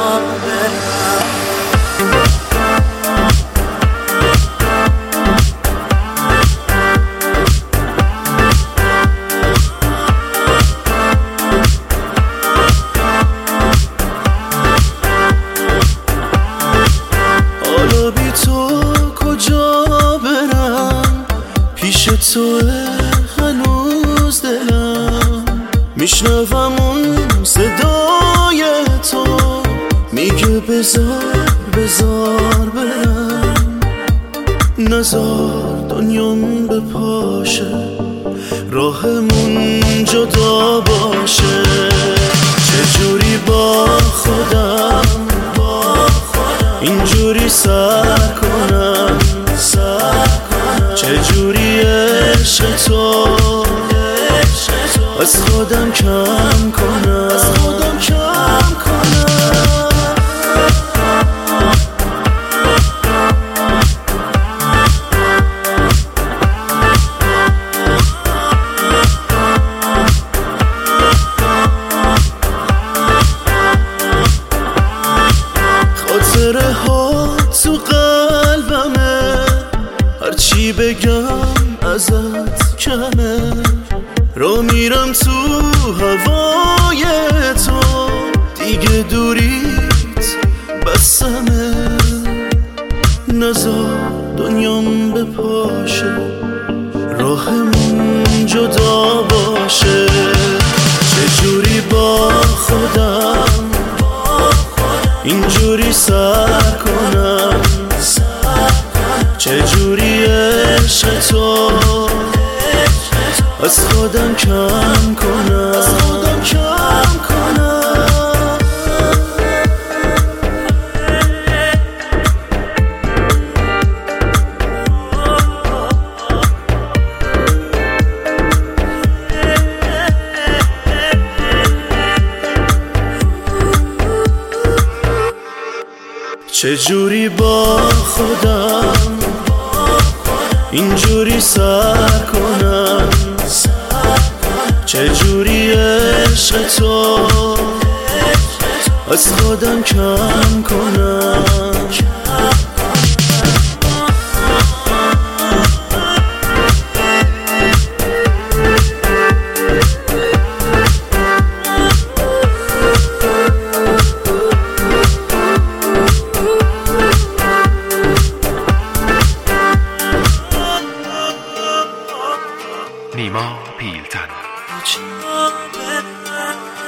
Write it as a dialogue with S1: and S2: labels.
S1: حالا بی تو کجا برم، پیش تو هنوز دلم، میشنوم اون صدای تو میگه بذار برم، نذار دنیام بپاشه، راهمون جدا باشه. چجوری با خودم اینجوری سر کنم، چجوری عشق تو از خودم کم کنم. خاطره ها تو قلبمه، هرچی بگم ازت کمه، را میرم تو هوای تو، دیگه دوریت بسمه، نذار دنیام بپاشه، راهمون جدا باشه. چجوری با خودم اینجوری سر کنم، چجوری عشق تو از خودم کم کنم. چجوری با خودم اینجوری سر کنم، چجوری عشق تو از خودم کم کنم.
S2: نیما پیلتن.